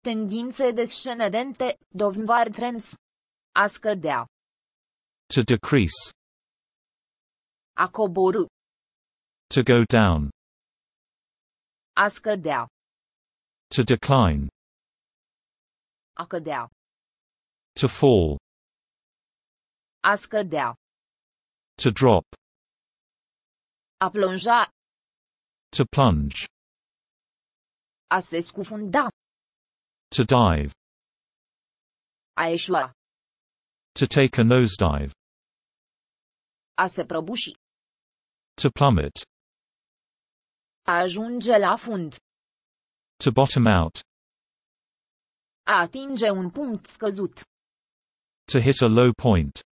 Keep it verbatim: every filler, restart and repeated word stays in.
Tendințe descendente, downward trends. A scădea. To decrease. A coborî. To go down. A scădea. To decline. A cădea. To fall. A scădea. To drop. A plonja. To plunge. A se scufunda. To dive. A eșua. To take a nosedive. A se prăbuși. To plummet. A ajunge la fund. To bottom out. A atinge un punct scăzut. To hit a low point.